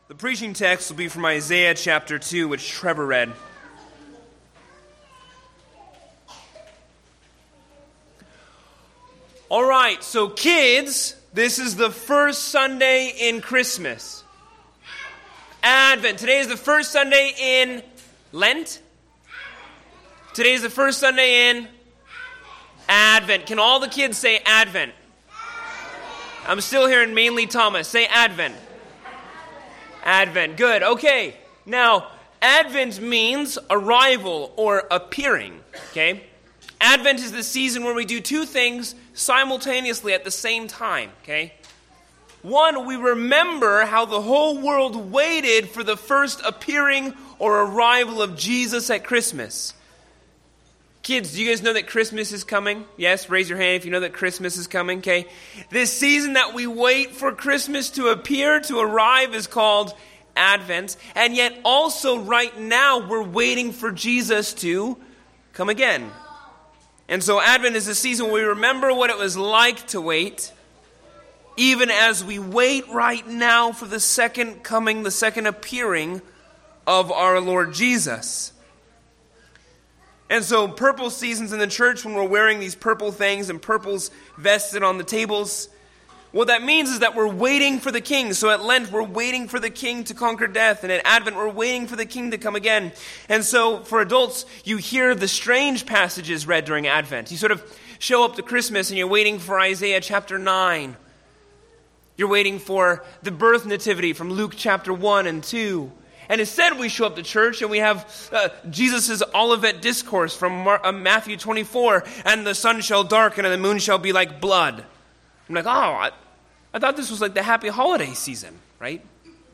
The preaching text will be from Isaiah chapter 2, which Trevor read. All right, so kids, this is the first Sunday in Christmas. Advent. Today is the first Sunday in Lent. Today is the first Sunday in Advent. Can all the kids say Advent? I'm still hearing mainly Thomas. Say Advent. Advent. Good. Okay. Now, Advent means arrival or appearing. Okay? Advent is the season where we do two things simultaneously at the same time. Okay? One, we remember how the whole world waited for the first appearing or arrival of Jesus at Christmas. Kids, do you guys know that Christmas is coming? Yes, raise your hand if you know that Christmas is coming, okay? This season that we wait for Christmas to appear, to arrive, is called Advent. And yet also right now we're waiting for Jesus to come again. And so Advent is a season where we remember what it was like to wait, even as we wait right now for the second coming, the second appearing of our Lord Jesus. And so purple seasons in the church, when we're wearing these purple things and purples vested on the tables, what that means is that we're waiting for the King. So at Lent, we're waiting for the King to conquer death. And at Advent, we're waiting for the King to come again. And so for adults, you hear the strange passages read during Advent. You sort of show up to Christmas and you're waiting for Isaiah chapter 9. You're waiting for the birth nativity from Luke chapter 1 and 2. And instead we show up to church and we have Jesus' Olivet Discourse from Matthew 24. And the sun shall darken and the moon shall be like blood. I'm like, I thought this was like the happy holiday season, right?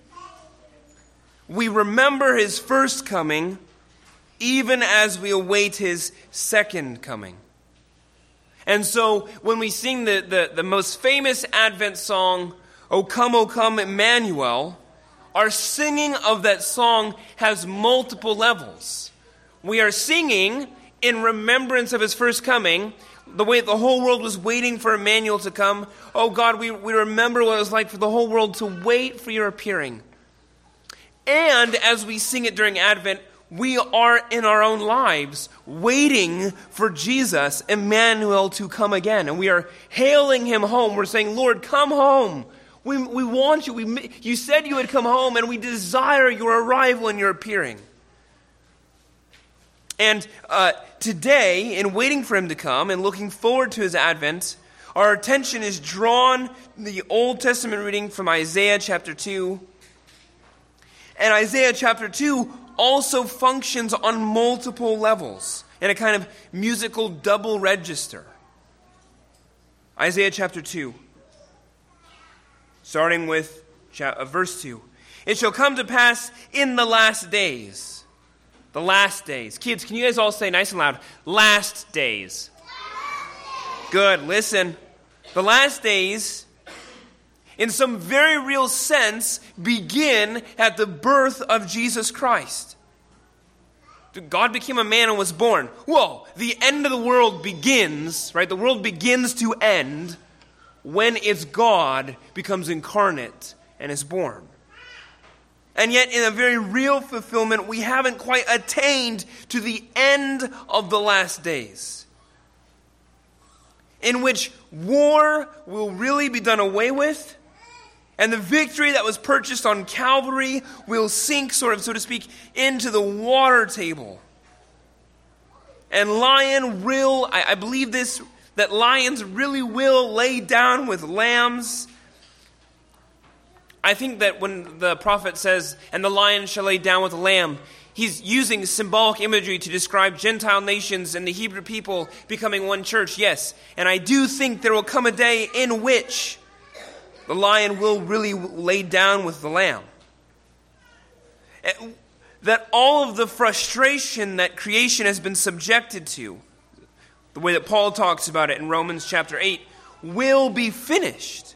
We remember his first coming even as we await his second coming. And so when we sing the most famous Advent song, O Come, Emmanuel, our singing of that song has multiple levels. We are singing in remembrance of his first coming, the way the whole world was waiting for Emmanuel to come. Oh God, we remember what it was like for the whole world to wait for your appearing. And as we sing it during Advent, we are in our own lives waiting for Jesus, Emmanuel, to come again. And we are hailing him home. We're saying, Lord, come home. We want you. You said you would come home, and we desire your arrival and your appearing. And today, in waiting for him to come and looking forward to his advent, our attention is drawn to the Old Testament reading from Isaiah chapter 2. And Isaiah chapter 2 also functions on multiple levels in a kind of musical double register. Isaiah chapter 2. Starting with verse 2. It shall come to pass in the last days. The last days. Kids, can you guys all say nice and loud, last days? Good, listen. The last days, in some very real sense, begin at the birth of Jesus Christ. God became a man and was born. Whoa, the end of the world begins, right? The world begins to end when its God becomes incarnate and is born. And yet, in a very real fulfillment, we haven't quite attained to the end of the last days, in which war will really be done away with, and the victory that was purchased on Calvary will sink, so to speak, into the water table. And I believe this, that lions really will lay down with lambs. I think that when the prophet says, and the lion shall lay down with the lamb, he's using symbolic imagery to describe Gentile nations and the Hebrew people becoming one church. Yes, and I do think there will come a day in which the lion will really lay down with the lamb. That all of the frustration that creation has been subjected to, the way that Paul talks about it in Romans chapter 8, will be finished.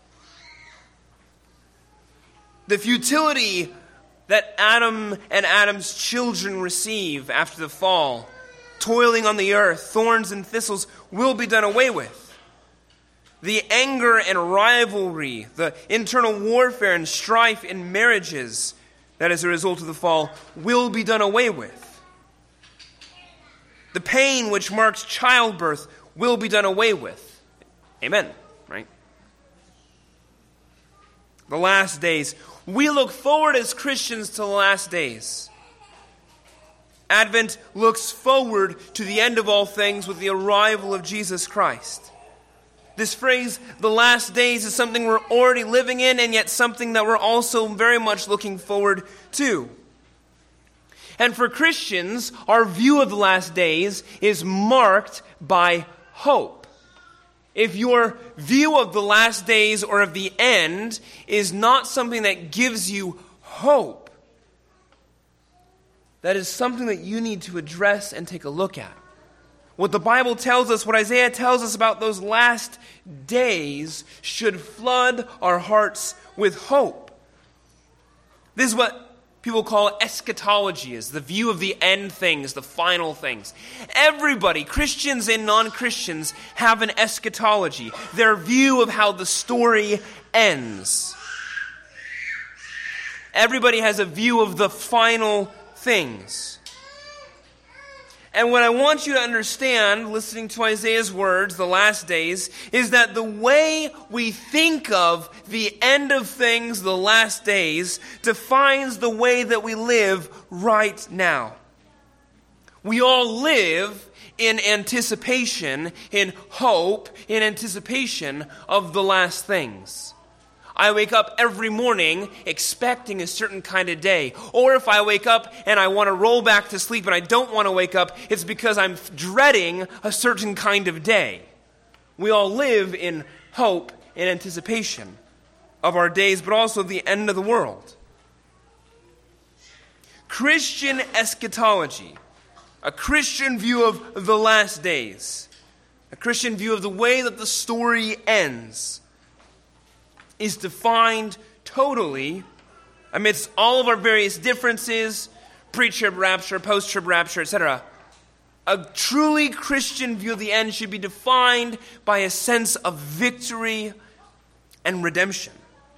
The futility that Adam and Adam's children receive after the fall, toiling on the earth, thorns and thistles, will be done away with. The anger and rivalry, the internal warfare and strife in marriages that as a result of the fall will be done away with. The pain which marks childbirth will be done away with. Amen, right? The last days. We look forward as Christians to the last days. Advent looks forward to the end of all things with the arrival of Jesus Christ. This phrase, the last days, is something we're already living in, and yet something that we're also very much looking forward to. And for Christians, our view of the last days is marked by hope. If your view of the last days or of the end is not something that gives you hope, that is something that you need to address and take a look at. What the Bible tells us, what Isaiah tells us about those last days should flood our hearts with hope. This is what people call eschatology, is the view of the end things, the final things. Everybody, Christians and non-Christians, have an eschatology, their view of how the story ends. Everybody has a view of the final things. And what I want you to understand, listening to Isaiah's words, the last days, is that the way we think of the end of things, the last days, defines the way that we live right now. We all live in anticipation, in hope, in anticipation of the last things. I wake up every morning expecting a certain kind of day. Or if I wake up and I want to roll back to sleep and I don't want to wake up, it's because I'm dreading a certain kind of day. We all live in hope and anticipation of our days, but also the end of the world. Christian eschatology, a Christian view of the last days, a Christian view of the way that the story ends, is defined totally amidst all of our various differences, pre-trib rapture, post-trib rapture, etc. A truly Christian view of the end should be defined by a sense of victory and redemption.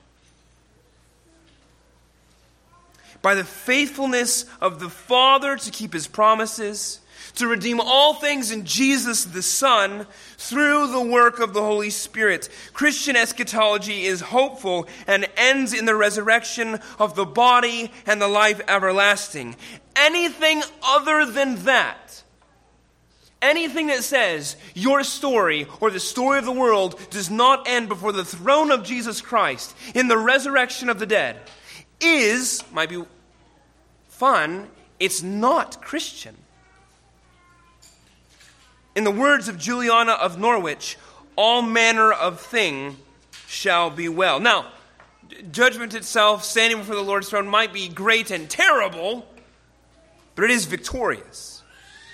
By the faithfulness of the Father to keep His promises, to redeem all things in Jesus the Son through the work of the Holy Spirit. Christian eschatology is hopeful and ends in the resurrection of the body and the life everlasting. Anything other than that, anything that says your story or the story of the world does not end before the throne of Jesus Christ in the resurrection of the dead, might be fun, it's not Christian. In the words of Juliana of Norwich, all manner of thing shall be well. Now, judgment itself, standing before the Lord's throne, might be great and terrible, but it is victorious.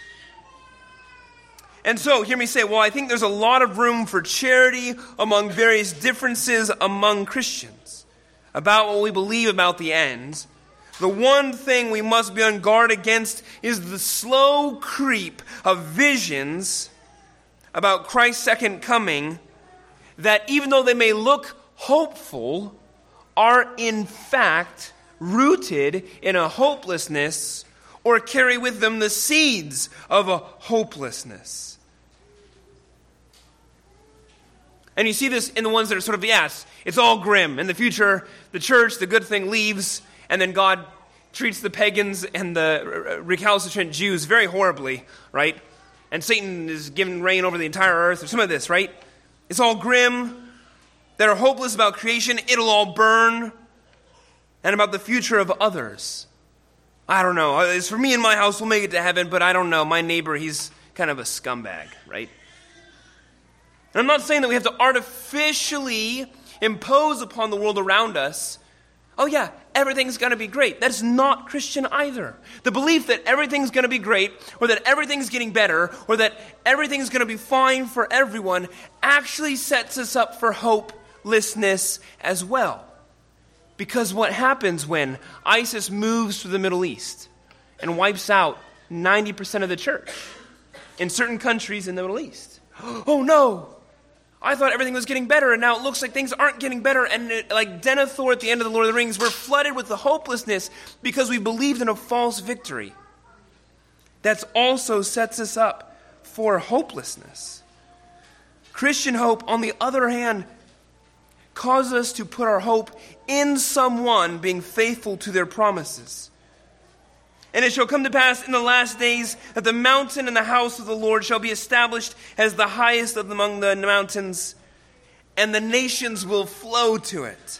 And so, hear me say, well, I think there's a lot of room for charity among various differences among Christians about what we believe about the end. The one thing we must be on guard against is the slow creep of visions about Christ's second coming that, even though they may look hopeful, are in fact rooted in a hopelessness or carry with them the seeds of a hopelessness. And you see this in the ones that are sort of, yes, it's all grim. In the future, the church, the good thing leaves, and then God treats the pagans and the recalcitrant Jews very horribly, right? And Satan is given reign over the entire earth, or some of this, right? It's all grim. That are hopeless about creation. It'll all burn. And about the future of others. I don't know. As for me and my house, we'll make it to heaven, but I don't know. My neighbor, he's kind of a scumbag, right? And I'm not saying that we have to artificially impose upon the world around us, oh yeah, everything's going to be great. That's not Christian either. The belief that everything's going to be great, or that everything's getting better, or that everything's going to be fine for everyone actually sets us up for hopelessness as well. Because what happens when ISIS moves to the Middle East and wipes out 90% of the church in certain countries in the Middle East? Oh no! I thought everything was getting better, and now it looks like things aren't getting better. And like Denethor at the end of the Lord of the Rings, we're flooded with the hopelessness because we believed in a false victory. That also sets us up for hopelessness. Christian hope, on the other hand, causes us to put our hope in someone being faithful to their promises. And it shall come to pass in the last days that the mountain and the house of the Lord shall be established as the highest of among the mountains, and the nations will flow to it.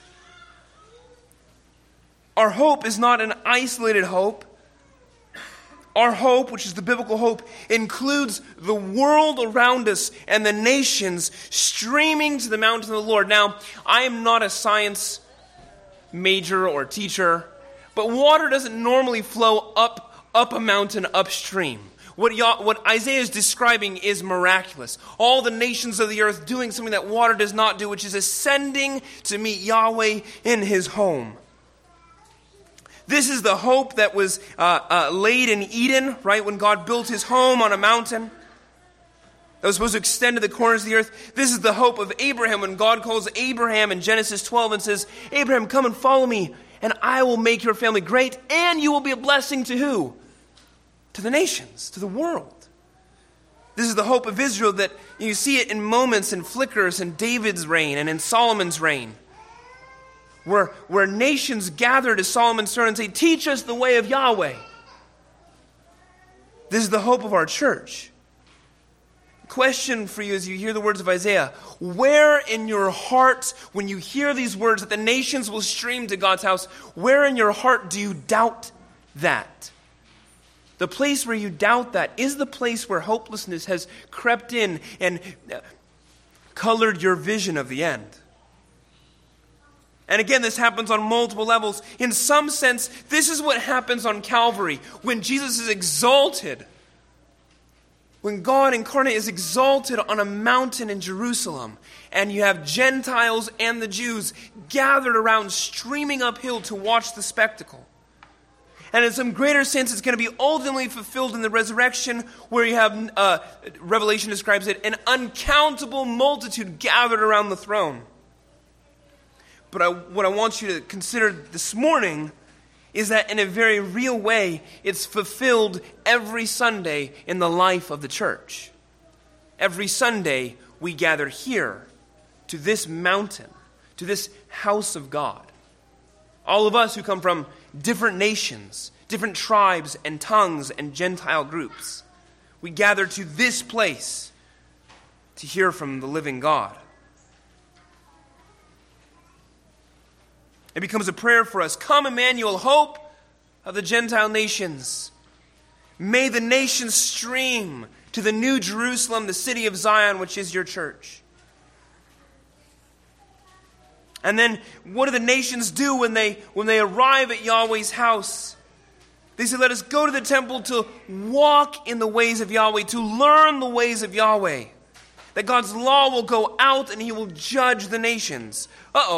Our hope is not an isolated hope. Our hope, which is the biblical hope, includes the world around us and the nations streaming to the mountain of the Lord. Now, I am not a science major or teacher, but water doesn't normally flow up a mountain upstream. What Isaiah is describing is miraculous. All the nations of the earth doing something that water does not do, which is ascending to meet Yahweh in his home. This is the hope that was laid in Eden, right, when God built his home on a mountain that was supposed to extend to the corners of the earth. This is the hope of Abraham when God calls Abraham in Genesis 12 and says, Abraham, come and follow me, and I will make your family great, and you will be a blessing to who? To the nations, to the world. This is the hope of Israel that you see it in moments and flickers in David's reign and in Solomon's reign. Where nations gather to Solomon's throne and say, teach us the way of Yahweh. This is the hope of our church. Question for you as you hear the words of Isaiah. Where in your heart, when you hear these words that the nations will stream to God's house, where in your heart do you doubt that? The place where you doubt that is the place where hopelessness has crept in and colored your vision of the end. And again, this happens on multiple levels. In some sense, this is what happens on Calvary when Jesus is exalted. When God incarnate is exalted on a mountain in Jerusalem, and you have Gentiles and the Jews gathered around, streaming uphill to watch the spectacle. And in some greater sense, it's going to be ultimately fulfilled in the resurrection, where you have, Revelation describes it, an uncountable multitude gathered around the throne. But what I want you to consider this morning is that in a very real way, it's fulfilled every Sunday in the life of the church. Every Sunday, we gather here to this mountain, to this house of God. All of us who come from different nations, different tribes and tongues and Gentile groups, we gather to this place to hear from the living God. It becomes a prayer for us. Come, Emmanuel, hope of the Gentile nations. May the nations stream to the new Jerusalem, the city of Zion, which is your church. And then what do the nations do when they arrive at Yahweh's house? They say, let us go to the temple to walk in the ways of Yahweh, to learn the ways of Yahweh. That God's law will go out and he will judge the nations.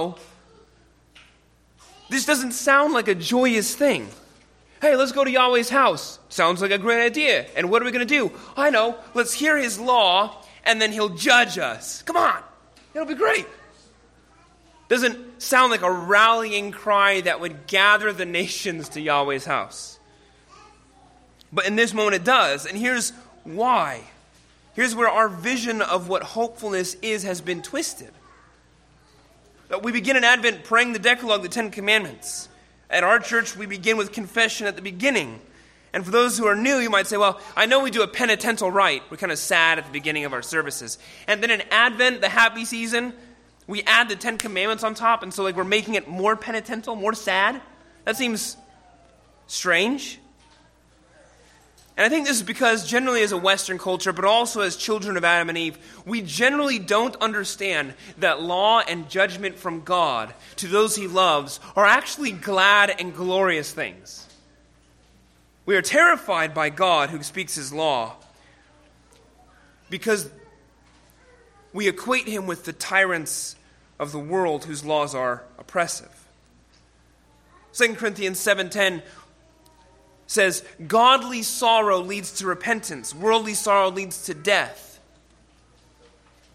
This doesn't sound like a joyous thing. Hey, let's go to Yahweh's house. Sounds like a great idea. And what are we going to do? I know. Let's hear his law, and then he'll judge us. Come on. It'll be great. Doesn't sound like a rallying cry that would gather the nations to Yahweh's house. But in this moment it does. And here's why. Here's where our vision of what hopefulness is has been twisted. We begin in Advent praying the Decalogue, the Ten Commandments. At our church, we begin with confession at the beginning. And for those who are new, you might say, well, I know we do a penitential rite. We're kind of sad at the beginning of our services. And then in Advent, the happy season, we add the Ten Commandments on top. And so we're making it more penitential, more sad. That seems strange. And I think this is because generally as a Western culture, but also as children of Adam and Eve, we generally don't understand that law and judgment from God to those he loves are actually glad and glorious things. We are terrified by God who speaks his law because we equate him with the tyrants of the world whose laws are oppressive. 2 Corinthians 7:10 says, godly sorrow leads to repentance. Worldly sorrow leads to death.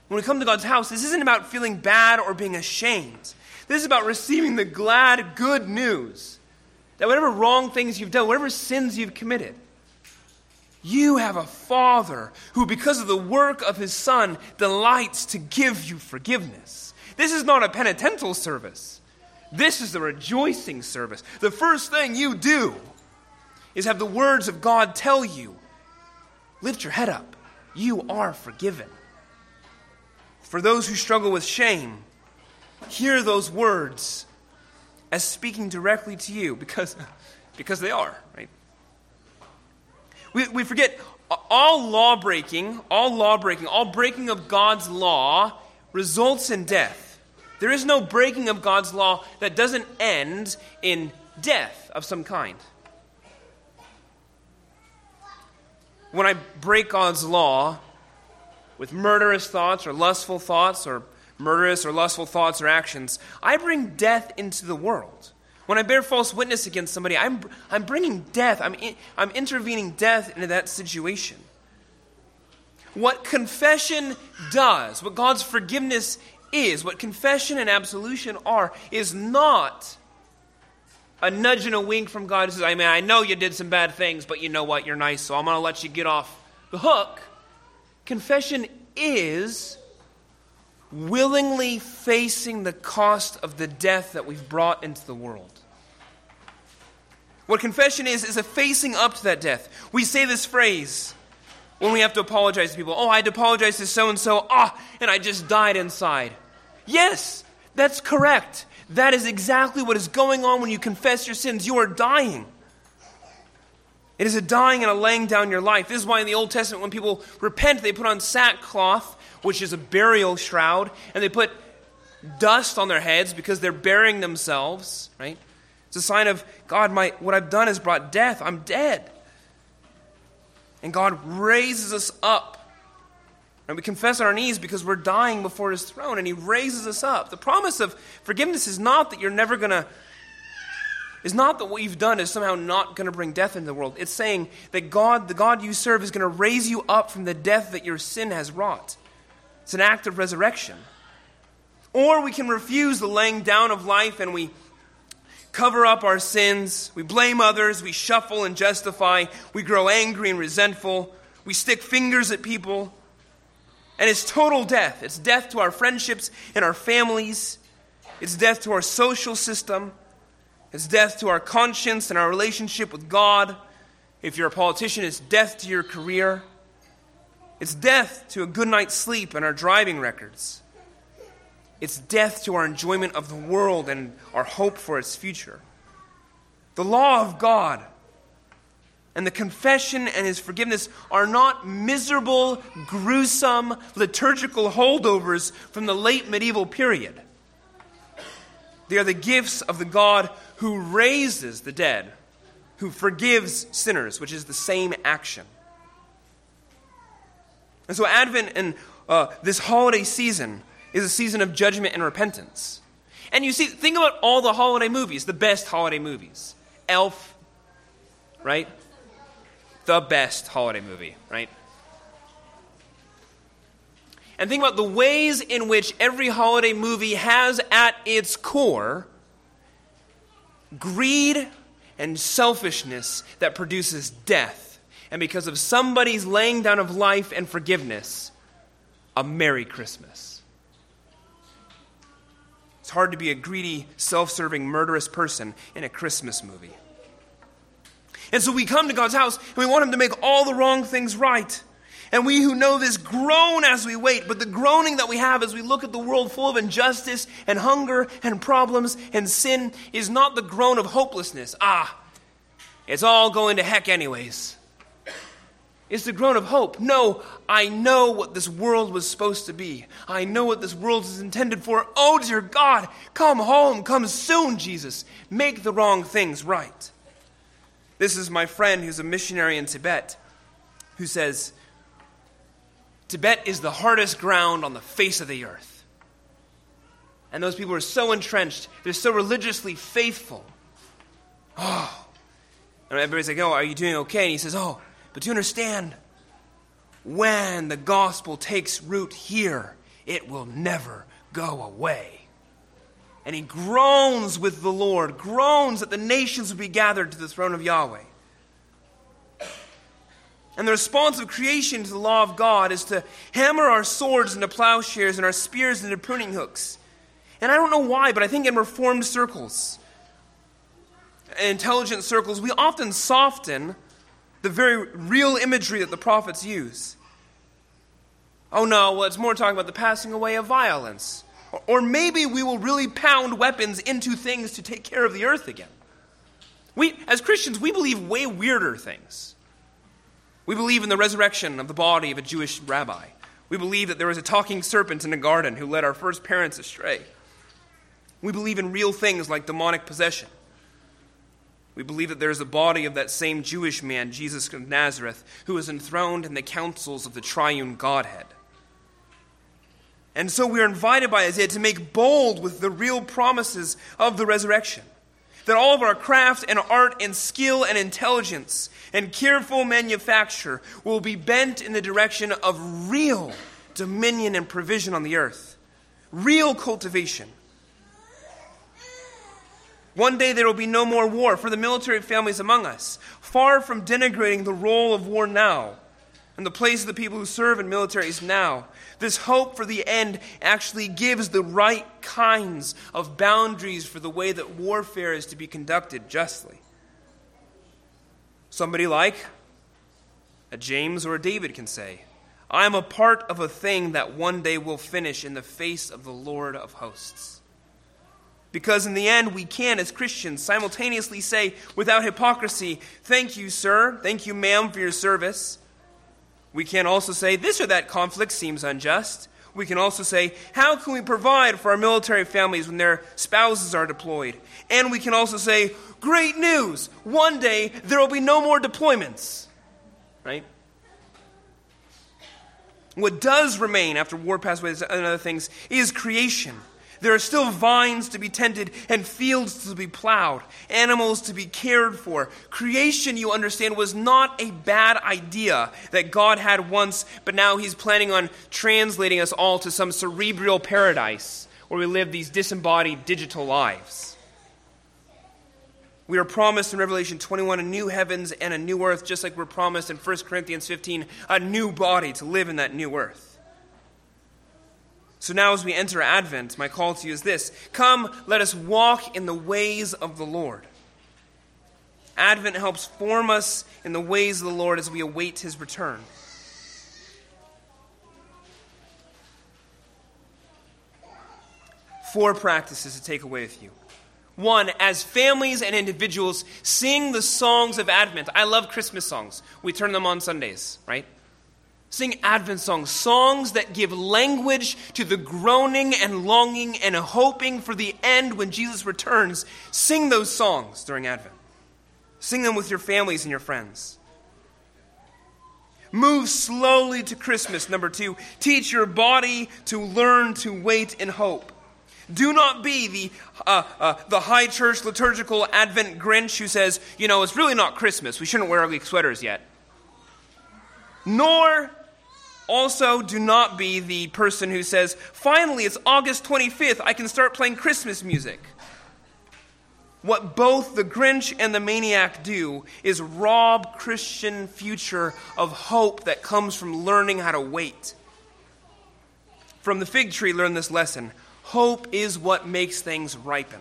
When we come to God's house, this isn't about feeling bad or being ashamed. This is about receiving the glad, good news that whatever wrong things you've done, whatever sins you've committed, you have a Father who, because of the work of his Son, delights to give you forgiveness. This is not a penitential service. This is the rejoicing service. The first thing you do is have the words of God tell you, lift your head up. You are forgiven. For those who struggle with shame, hear those words as speaking directly to you because they are, right? We forget all breaking of God's law results in death. There is no breaking of God's law that doesn't end in death of some kind. When I break God's law with murderous thoughts or lustful thoughts or murderous or lustful thoughts or actions, I bring death into the world. When I bear false witness against somebody, I'm bringing death. I'm intervening death into that situation. What confession does, what God's forgiveness is, what confession and absolution are, is not a nudge and a wink from God who says, I know you did some bad things, but you know what? You're nice, so I'm going to let you get off the hook. Confession is willingly facing the cost of the death that we've brought into the world. What confession is a facing up to that death. We say this phrase when we have to apologize to people. I had to apologize to so-and-so, and I just died inside. Yes, that's correct. That is exactly what is going on when you confess your sins. You are dying. It is a dying and a laying down your life. This is why in the Old Testament when people repent, they put on sackcloth, which is a burial shroud, and they put dust on their heads because they're burying themselves, right? It's a sign of, God, what I've done has brought death. I'm dead. And God raises us up. And we confess on our knees because we're dying before his throne, and he raises us up. The promise of forgiveness is not that you're never going to, is not that what you've done is somehow not going to bring death into the world. It's saying that God, the God you serve, is going to raise you up from the death that your sin has wrought. It's an act of resurrection. Or we can refuse the laying down of life and we cover up our sins. We blame others. We shuffle and justify. We grow angry and resentful. We stick fingers at people. And it's total death. It's death to our friendships and our families. It's death to our social system. It's death to our conscience and our relationship with God. If you're a politician, it's death to your career. It's death to a good night's sleep and our driving records. It's death to our enjoyment of the world and our hope for its future. The law of God and the confession and his forgiveness are not miserable, gruesome, liturgical holdovers from the late medieval period. They are the gifts of the God who raises the dead, who forgives sinners, which is the same action. And so Advent and this holiday season is a season of judgment and repentance. And you see, think about all the holiday movies, the best holiday movies. Elf, right? The best holiday movie, right? And think about the ways in which every holiday movie has at its core greed and selfishness that produces death. And because of somebody's laying down of life and forgiveness, a Merry Christmas. It's hard to be a greedy, self-serving, murderous person in a Christmas movie. And so we come to God's house and we want him to make all the wrong things right. And we who know this groan as we wait, but the groaning that we have as we look at the world full of injustice and hunger and problems and sin is not the groan of hopelessness. It's all going to heck anyways. It's the groan of hope. No, I know what this world was supposed to be. I know what this world is intended for. Oh, dear God, come home. Come soon, Jesus. Make the wrong things right. This is my friend who's a missionary in Tibet who says, Tibet is the hardest ground on the face of the earth. And those people are so entrenched. They're so religiously faithful. And everybody's like, are you doing okay? And he says, but do you understand? When the gospel takes root here it will never go away. And he groans with the Lord, groans that the nations will be gathered to the throne of Yahweh. And the response of creation to the law of God is to hammer our swords into plowshares and our spears into pruning hooks. And I don't know why, but I think in Reformed circles, intelligent circles, we often soften the very real imagery that the prophets use. Oh no, well, it's more talking about the passing away of violence. Or maybe we will really pound weapons into things to take care of the earth again. We, as Christians, we believe way weirder things. We believe in the resurrection of the body of a Jewish rabbi. We believe that there was a talking serpent in a garden who led our first parents astray. We believe in real things like demonic possession. We believe that there is a body of that same Jewish man, Jesus of Nazareth, who is enthroned in the councils of the triune Godhead. And so we are invited by Isaiah to make bold with the real promises of the resurrection. That all of our craft and art and skill and intelligence and careful manufacture will be bent in the direction of real dominion and provision on the earth. Real cultivation. One day there will be no more war for the military families among us. Far from denigrating the role of war now and the place of the people who serve in militaries now, this hope for the end actually gives the right kinds of boundaries for the way that warfare is to be conducted justly. Somebody like a James or a David can say, I am a part of a thing that one day will finish in the face of the Lord of hosts. Because in the end, we can, as Christians, simultaneously say, without hypocrisy, thank you, sir, thank you, ma'am, for your service. We can also say, this or that conflict seems unjust. We can also say, how can we provide for our military families when their spouses are deployed? And we can also say, great news, one day there will be no more deployments. Right? What does remain after war passes away and other things is creation. There are still vines to be tended and fields to be plowed, animals to be cared for. Creation, you understand, was not a bad idea that God had once, but now he's planning on translating us all to some cerebral paradise where we live these disembodied digital lives. We are promised in Revelation 21 a new heavens and a new earth, just like we're promised in 1 Corinthians 15 a new body to live in that new earth. So now as we enter Advent, my call to you is this. Come, let us walk in the ways of the Lord. Advent helps form us in the ways of the Lord as we await his return. Four practices to take away with you. One, as families and individuals, sing the songs of Advent. I love Christmas songs. We turn them on Sundays, right? Sing Advent songs, songs that give language to the groaning and longing and hoping for the end when Jesus returns. Sing those songs during Advent. Sing them with your families and your friends. Move slowly to Christmas. Number two, teach your body to learn to wait in hope. Do not be the high church liturgical Advent Grinch who says, it's really not Christmas. We shouldn't wear ugly sweaters yet. Nor also do not be the person who says, finally, it's August 25th. I can start playing Christmas music. What both the Grinch and the maniac do is rob Christian future of hope that comes from learning how to wait. From the fig tree, learn this lesson. Hope is what makes things ripen.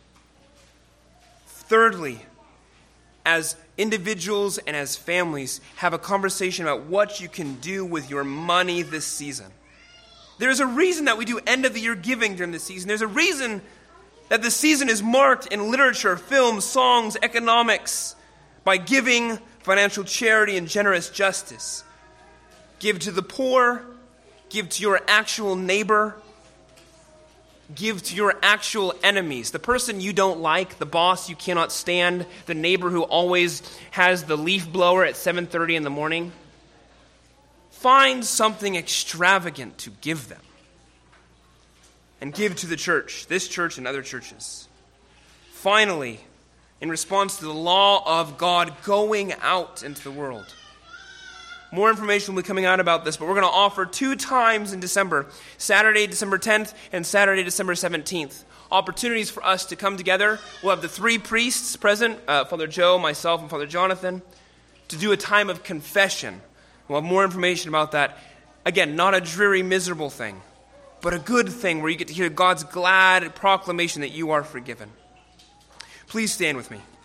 Thirdly, as individuals and as families, have a conversation about what you can do with your money this season. There's a reason that we do end-of-the-year giving during this season. There's a reason that the season is marked in literature, film, songs, economics, by giving, financial charity, and generous justice. Give to the poor, give to your actual neighbor, give to your actual enemies, the person you don't like, the boss you cannot stand, the neighbor who always has the leaf blower at 7:30 in the morning. Find something extravagant to give them. And give to the church, this church and other churches. Finally, in response to the law of God going out into the world, More information will be coming out about this, but we're going to offer 2 times in December, Saturday, December 10th, and Saturday, December 17th. Opportunities for us to come together. We'll have the 3 priests present, Father Joe, myself, and Father Jonathan, to do a time of confession. We'll have more information about that. Again, not a dreary, miserable thing, but a good thing where you get to hear God's glad proclamation that you are forgiven. Please stand with me.